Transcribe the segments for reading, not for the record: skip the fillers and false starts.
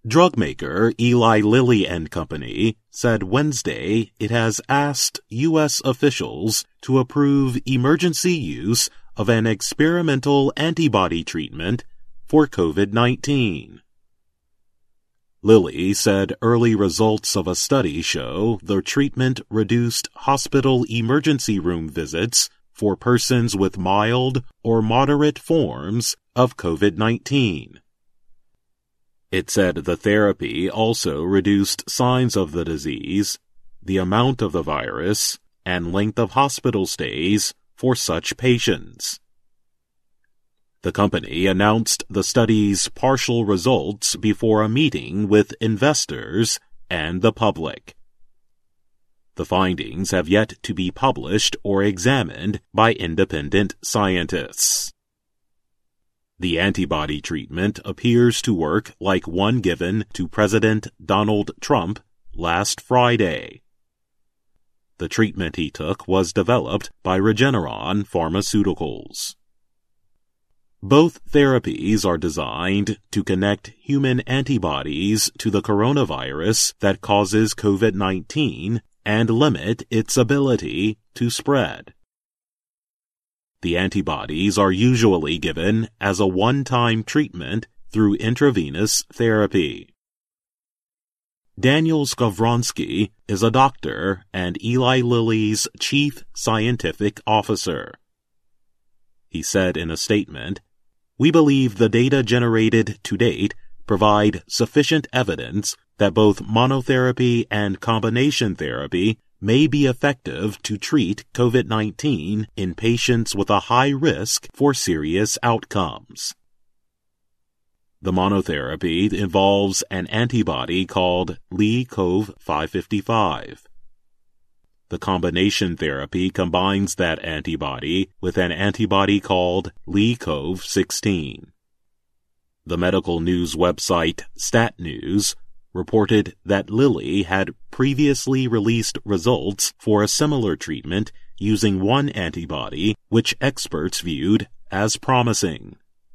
Drug maker Eli Lilly and Company said Wednesday it has asked U.S. officials to approve emergency use of an experimental antibody treatment for COVID-19. Lilly said early results of a study show the treatment reduced hospital emergency room visits for persons with mild or moderate forms of COVID-19. It said the therapy also reduced signs of the disease, the amount of the virus, and length of hospital stays for such patients. The company announced the study's partial results before a meeting with investors and the public. The findings have yet to be published or examined by independent scientists. The antibody treatment appears to work like one given to President Donald Trump last Friday. The treatment he took was developed by Regeneron Pharmaceuticals. Both therapies are designed to connect human antibodies to the coronavirus that causes COVID-19 and limit its ability to spread. The antibodies are usually given as a one-time treatment through intravenous therapy. Daniel Skovronsky is a doctor and Eli Lilly's chief scientific officer. He said in a statement, "We believe the data generated to date provide sufficient evidence that both monotherapy and combination therapy may be effective to treat COVID-19 in patients with a high risk for serious outcomes." The monotherapy involves an antibody called Lee-Cov 555. The combination therapy combines that antibody with an antibody called Lee-Cov 16. The medical news website StatNews reported that Lilly had previously released results for a similar treatment using one antibody, which experts viewed as promising.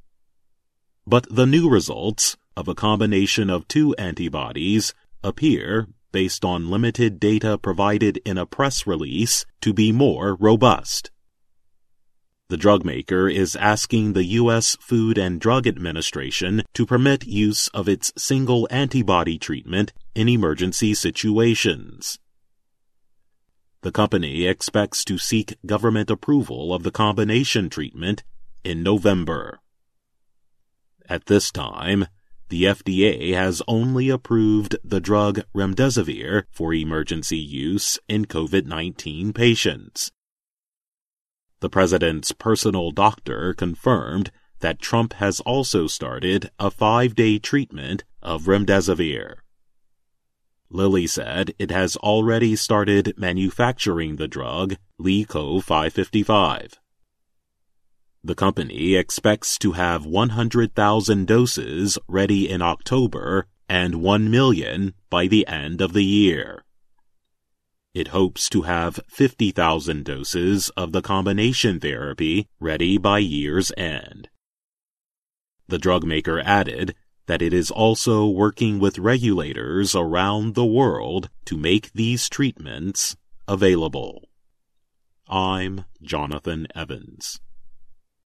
But the new results of a combination of two antibodies appear, based on limited data provided in a press release, to be more robust. The drug maker is asking the U.S. Food and Drug Administration to permit use of its single antibody treatment in emergency situations. The company expects to seek government approval of the combination treatment in November. At this time, the FDA has only approved the drug remdesivir for emergency use in COVID-19 patients. The president's personal doctor confirmed that Trump has also started a 5-day treatment of remdesivir. Lilly said it has already started manufacturing the drug Lee-Cov 555. The company expects to have 100,000 doses ready in October and 1 million by the end of the year. It hopes to have 50,000 doses of the combination therapy ready by year's end. The drug maker added that it is also working with regulators around the world to make these treatments available. I'm Jonathan Evans.